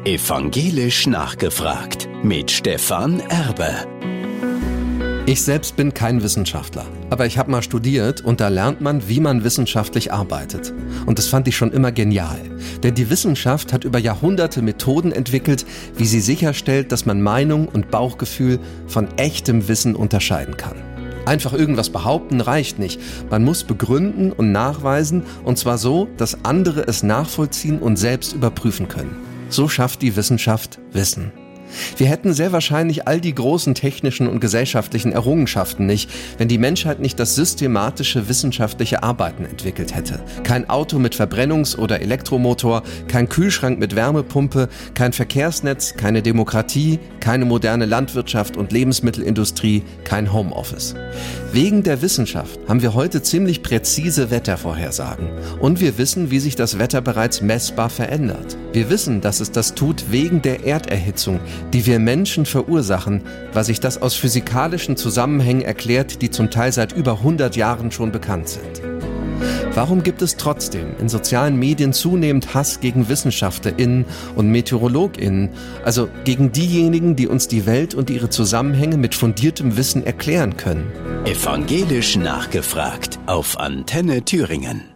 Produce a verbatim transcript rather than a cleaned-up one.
Evangelisch nachgefragt mit Stefan Erbe. Ich selbst bin kein Wissenschaftler, aber ich habe mal studiert und da lernt man, wie man wissenschaftlich arbeitet. Und das fand ich schon immer genial. Denn die Wissenschaft hat über Jahrhunderte Methoden entwickelt, wie sie sicherstellt, dass man Meinung und Bauchgefühl von echtem Wissen unterscheiden kann. Einfach irgendwas behaupten reicht nicht. Man muss begründen und nachweisen, und zwar so, dass andere es nachvollziehen und selbst überprüfen können. So schafft die Wissenschaft Wissen. Wir hätten sehr wahrscheinlich all die großen technischen und gesellschaftlichen Errungenschaften nicht, wenn die Menschheit nicht das systematische wissenschaftliche Arbeiten entwickelt hätte. Kein Auto mit Verbrennungs- oder Elektromotor, kein Kühlschrank mit Wärmepumpe, kein Verkehrsnetz, keine Demokratie, keine moderne Landwirtschaft und Lebensmittelindustrie, kein Homeoffice. Wegen der Wissenschaft haben wir heute ziemlich präzise Wettervorhersagen. Und wir wissen, wie sich das Wetter bereits messbar verändert. Wir wissen, dass es das tut wegen der Erderhitzung, die wir Menschen verursachen, weil sich das aus physikalischen Zusammenhängen erklärt, die zum Teil seit über hundert Jahren schon bekannt sind. Warum gibt es trotzdem in sozialen Medien zunehmend Hass gegen WissenschaftlerInnen und MeteorologInnen, also gegen diejenigen, die uns die Welt und ihre Zusammenhänge mit fundiertem Wissen erklären können? Evangelisch nachgefragt auf Antenne Thüringen.